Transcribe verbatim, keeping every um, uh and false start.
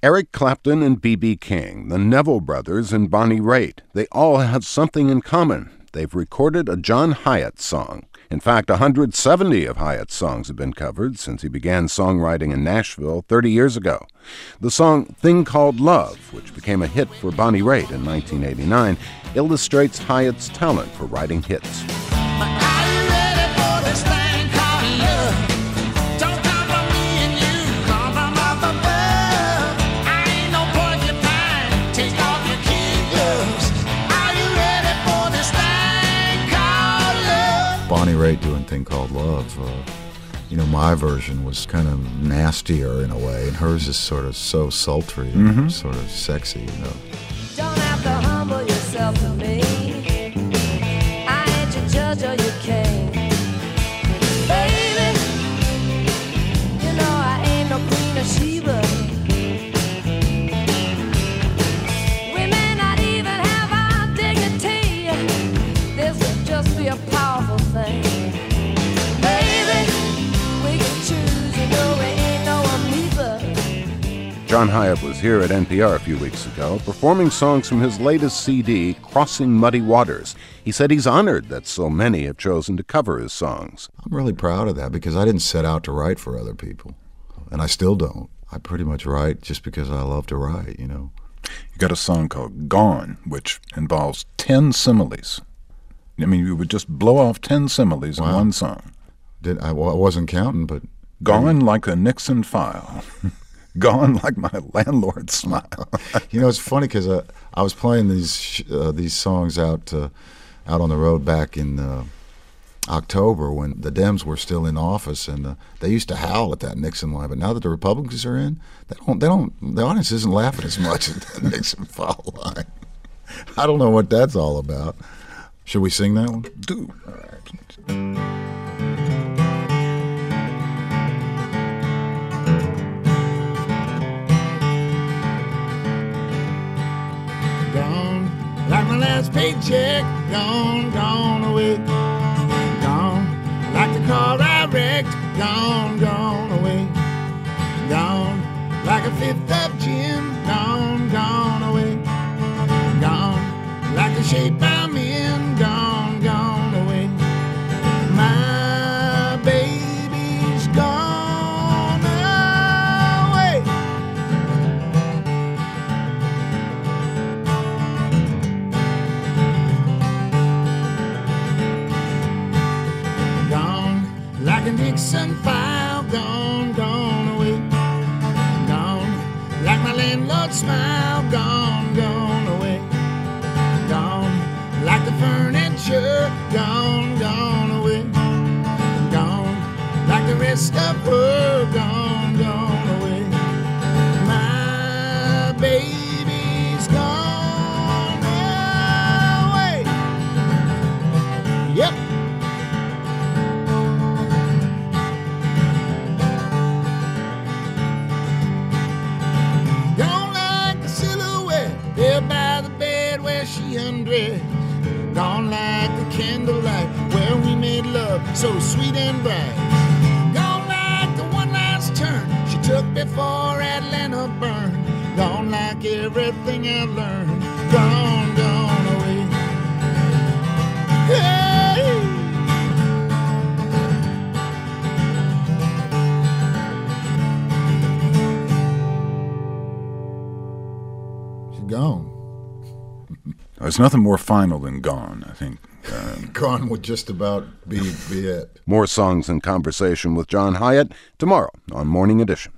Eric Clapton and B B King, the Neville Brothers, and Bonnie Raitt, they all have something in common. They've recorded a John Hiatt song. In fact, one hundred seventy of Hiatt's songs have been covered since he began songwriting in Nashville thirty years ago. The song Thing Called Love, which became a hit for Bonnie Raitt in nineteen eighty-nine, illustrates Hiatt's talent for writing hits. Bonnie Raitt doing Thing Called Love. Uh, you know, my version was kind of nastier in a way, and hers is sort of so sultry and mm-hmm. sort of sexy, you know. Don't have to humble yourself to me. I ain't your judge or your king. Baby, you know I ain't no Queen of Sheba. We may not even have our dignity. This would just be a powerful thing. Baby, we can choose, you know we ain't no amoeba. John Hiatt was here at N P R a few weeks ago, performing songs from his latest C D, Crossing Muddy Waters. He said he's honored that so many have chosen to cover his songs. I'm really proud of that because I didn't set out to write for other people, and I still don't. I pretty much write just because I love to write, you know. You got a song called Gone, which involves ten similes. I mean, you would just blow off ten similes Wow. in one song. Did I, well, I wasn't counting, but... Gone like a Nixon file. Gone like my landlord's smile. You know, it's funny because uh, I was playing these sh- uh, these songs out uh, out on the road back in uh, October when the Dems were still in office, and uh, they used to howl at that Nixon line. But now that the Republicans are in, they don't. They don't. The audience isn't laughing as much at that Nixon foul line. I don't know what that's all about. Should we sing that one? Do. All right. Gone like my last paycheck. Gone, gone away. Gone like the car I wrecked. Gone, gone away. Gone like a fifth of gin. Gone, gone away. Gone like the shape I'm in. Gone, gone away. My baby's gone away. Gone like a Nixon file. Gone, gone away. Gone like my landlord's smile. Gone, gone away. Gone like the furniture. Gone, gone away. Gone like the rest of her. Gone, gone away. My baby's gone away. Yep. Don't like the silhouette there by the bed where she undressed. Gone like the candlelight where we made love so sweet and bright. Gone like the one last turn she took before Atlanta burned. Gone like everything I learned. Gone, gone away. Hey! She's gone. There's nothing more final than Gone, I think. Um, Gone would just about be, be it. More songs and conversation with John Hiatt tomorrow on Morning Edition.